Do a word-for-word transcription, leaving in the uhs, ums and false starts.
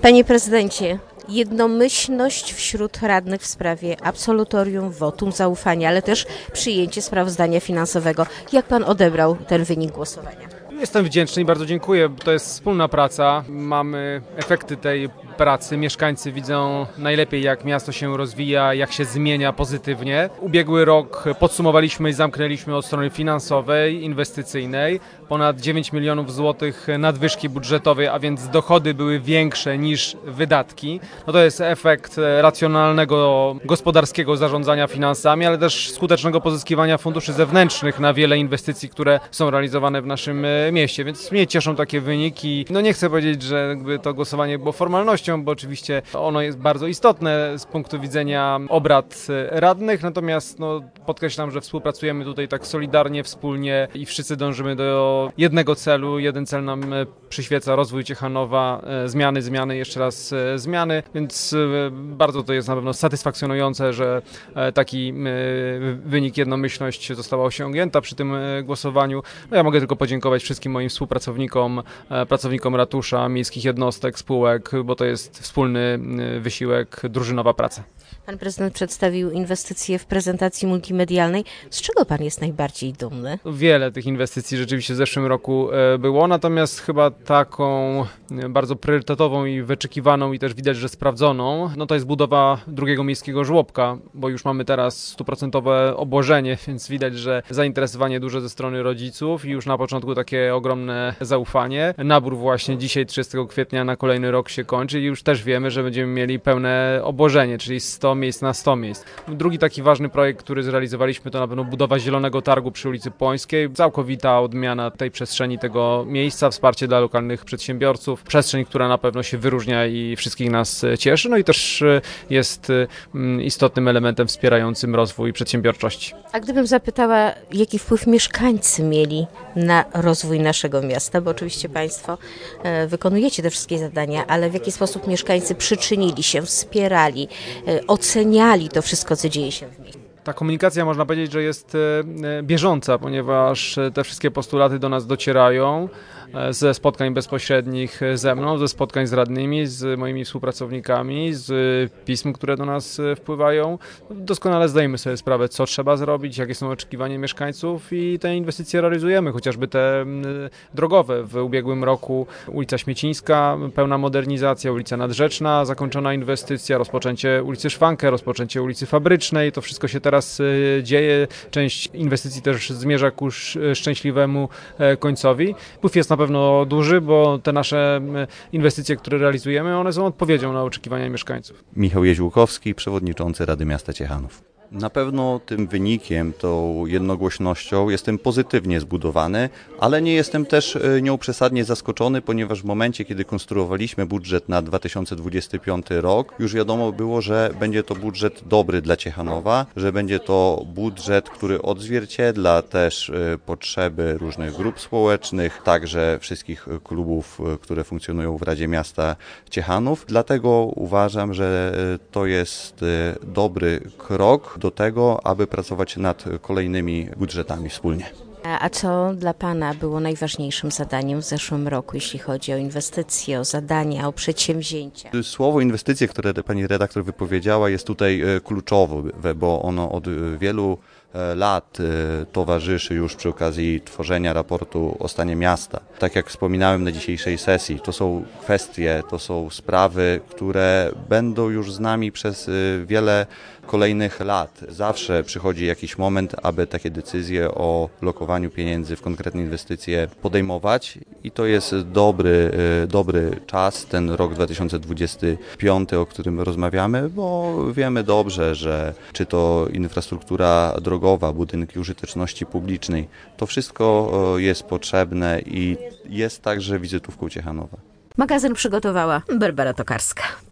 Panie prezydencie, jednomyślność wśród radnych w sprawie absolutorium, wotum zaufania, ale też przyjęcie sprawozdania finansowego. Jak pan odebrał ten wynik głosowania? Jestem wdzięczny i bardzo dziękuję. To jest wspólna praca. Mamy efekty tej pracy. Mieszkańcy widzą najlepiej, jak miasto się rozwija, jak się zmienia pozytywnie. Ubiegły rok podsumowaliśmy i zamknęliśmy od strony finansowej, inwestycyjnej. Ponad dziewięć milionów złotych nadwyżki budżetowej, a więc dochody były większe niż wydatki. No to jest efekt racjonalnego, gospodarskiego zarządzania finansami, ale też skutecznego pozyskiwania funduszy zewnętrznych na wiele inwestycji, które są realizowane w naszym mieście, więc mnie cieszą takie wyniki. No nie chcę powiedzieć, że jakby to głosowanie było formalnością, bo oczywiście ono jest bardzo istotne z punktu widzenia obrad radnych, natomiast no, podkreślam, że współpracujemy tutaj tak solidarnie, wspólnie i wszyscy dążymy do jednego celu. Jeden cel nam przyświeca, rozwój Ciechanowa, zmiany, zmiany, jeszcze raz zmiany, więc bardzo to jest na pewno satysfakcjonujące, że taki wynik, jednomyślność została osiągnięta przy tym głosowaniu. No ja mogę tylko podziękować wszystkim moim współpracownikom, pracownikom ratusza, miejskich jednostek, spółek, bo to jest wspólny wysiłek, drużynowa praca. Pan prezydent przedstawił inwestycje w prezentacji multimedialnej. Z czego pan jest najbardziej dumny? Wiele tych inwestycji rzeczywiście w zeszłym roku było, natomiast chyba taką bardzo priorytetową i wyczekiwaną i też widać, że sprawdzoną, no to jest budowa drugiego miejskiego żłobka, bo już mamy teraz stuprocentowe obłożenie, więc widać, że zainteresowanie duże ze strony rodziców i już na początku takie ogromne zaufanie. Nabór właśnie dzisiaj trzydziestego kwietnia na kolejny rok się kończy i już też wiemy, że będziemy mieli pełne obłożenie, czyli sto miejsc na sto miejsc. Drugi taki ważny projekt, który zrealizowaliśmy, to na pewno budowa Zielonego Targu przy ulicy Pońskiej. Całkowita odmiana tej przestrzeni, tego miejsca, wsparcie dla lokalnych przedsiębiorców. Przestrzeń, która na pewno się wyróżnia i wszystkich nas cieszy, no i też jest istotnym elementem wspierającym rozwój przedsiębiorczości. A gdybym zapytała, jaki wpływ mieszkańcy mieli na rozwój naszego miasta, bo oczywiście państwo wykonujecie te wszystkie zadania, ale w jaki sposób mieszkańcy przyczynili się, wspierali, oceniali to wszystko, co dzieje się w mieście? Ta komunikacja, można powiedzieć, że jest bieżąca, ponieważ te wszystkie postulaty do nas docierają ze spotkań bezpośrednich ze mną, ze spotkań z radnymi, z moimi współpracownikami, z pism, które do nas wpływają. Doskonale zdajemy sobie sprawę, co trzeba zrobić, jakie są oczekiwania mieszkańców i te inwestycje realizujemy, chociażby te drogowe. W ubiegłym roku ulica Śmiecińska, pełna modernizacja, ulica Nadrzeczna, zakończona inwestycja, rozpoczęcie ulicy Szwankę, rozpoczęcie ulicy Fabrycznej. To wszystko się teraz dzieje. Część inwestycji też zmierza ku szczęśliwemu końcowi. Wpływ jest na pewno duży, bo te nasze inwestycje, które realizujemy, one są odpowiedzią na oczekiwania mieszkańców. Michał Jeziłkowski, przewodniczący Rady Miasta Ciechanów. Na pewno tym wynikiem, tą jednogłośnością jestem pozytywnie zbudowany, ale nie jestem też nią przesadnie zaskoczony, ponieważ w momencie, kiedy konstruowaliśmy budżet na dwa tysiące dwudziesty piąty rok, już wiadomo było, że będzie to budżet dobry dla Ciechanowa, że będzie to budżet, który odzwierciedla też potrzeby różnych grup społecznych, także wszystkich klubów, które funkcjonują w Radzie Miasta Ciechanów. Dlatego uważam, że to jest dobry krok do tego, aby pracować nad kolejnymi budżetami wspólnie. A co dla pana było najważniejszym zadaniem w zeszłym roku, jeśli chodzi o inwestycje, o zadania, o przedsięwzięcia? Słowo inwestycje, które pani redaktor wypowiedziała, jest tutaj kluczowe, bo ono od wielu lat towarzyszy już przy okazji tworzenia raportu o stanie miasta. Tak jak wspominałem na dzisiejszej sesji, to są kwestie, to są sprawy, które będą już z nami przez wiele kolejnych lat. Zawsze przychodzi jakiś moment, aby takie decyzje o lokowaniu pieniędzy w konkretne inwestycje podejmować i to jest dobry, dobry czas, ten rok dwa tysiące dwudziesty piąty, o którym rozmawiamy, bo wiemy dobrze, że czy to infrastruktura drogowa, budynki użyteczności publicznej, to wszystko jest potrzebne i jest także wizytówką Ciechanowa. Magazyn przygotowała Barbara Tokarska.